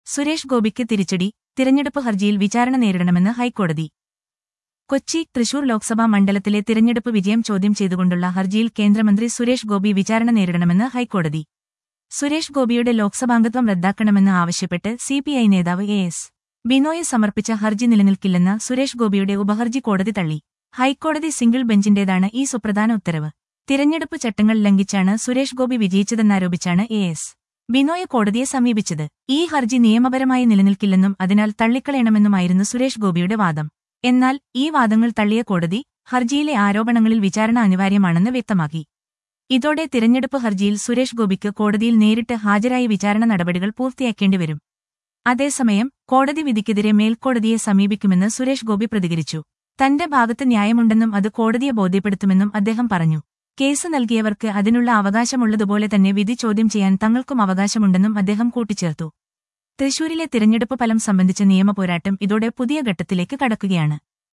സുരേഷ് ഗോപിക്ക് തിരിച്ചടി, തിരഞ്ഞെടുപ്പ് ഹർജിയിൽ വിചാരണ നേരിടണമെന്ന് ഹൈക്കോടതി. കൊച്ചി, തൃശൂർ ലോക്സഭാ മണ്ഡലത്തിലെ തിരഞ്ഞെടുപ്പ് വിജയം ചോദ്യം ചെയ്തുകൊണ്ടുള്ള ഹർജിയിൽ കേന്ദ്രമന്ത്രി സുരേഷ് ഗോപി വിചാരണ നേരിടണമെന്ന് ഹൈക്കോടതി. സുരേഷ് ഗോപിയുടെ ലോക്സഭാംഗത്വം റദ്ദാക്കണമെന്ന് ആവശ്യപ്പെട്ട് സിപിഐ നേതാവ് എസ്. ബിനോയ് സമർപ്പിച്ച ഹർജി നിലനിൽക്കില്ലെന്ന സുരേഷ് ഗോപിയുടെ ഉപഹർജി കോടതി തള്ളി. ഹൈക്കോടതി സിംഗിൾ ബെഞ്ചിന്റേതാണ് ഈ സുപ്രധാന ഉത്തരവ്. തിരഞ്ഞെടുപ്പ് ചട്ടങ്ങൾ ലംഘിച്ചാണ് സുരേഷ് ഗോപി വിജയിച്ചതെന്നാരോപിച്ചാണ് എസ്. ബിനോയ് കോടതിയെ സമീപിച്ചത്. ഈ ഹർജി നിയമപരമായി നിലനിൽക്കില്ലെന്നും അതിനാൽ തള്ളിക്കളയണമെന്നുമായിരുന്നു സുരേഷ് ഗോപിയുടെ വാദം. എന്നാൽ ഈ വാദങ്ങൾ തള്ളിയ കോടതി ഹർജിയിലെ ആരോപണങ്ങളിൽ വിചാരണ അനിവാര്യമാണെന്ന് വ്യക്തമാക്കി. ഇതോടെ തിരഞ്ഞെടുപ്പ് ഹർജിയിൽ സുരേഷ് ഗോപിക്ക് കോടതിയിൽ നേരിട്ട് ഹാജരായി വിചാരണ നടപടികൾ പൂർത്തിയാക്കേണ്ടിവരും. അതേസമയം കോടതി വിധിക്കെതിരെ മേൽക്കോടതിയെ സമീപിക്കുമെന്ന് സുരേഷ് ഗോപി പ്രതികരിച്ചു. തന്റെ ഭാഗത്ത് ന്യായമുണ്ടെന്നും അത് കോടതിയെ ബോധ്യപ്പെടുത്തുമെന്നും അദ്ദേഹം പറഞ്ഞു. കേസ് നൽകിയവർക്ക് അതിനുള്ള അവകാശമുള്ളതുപോലെ തന്നെ വിധി ചോദ്യം ചെയ്യാൻ തങ്ങൾക്കും അവകാശമുണ്ടെന്നും അദ്ദേഹം കൂട്ടിച്ചേർത്തു. തൃശൂരിലെ തിരഞ്ഞെടുപ്പ് ഫലം സംബന്ധിച്ച നിയമപോരാട്ടം ഇതോടെ പുതിയ ഘട്ടത്തിലേക്ക് കടക്കുകയാണ്.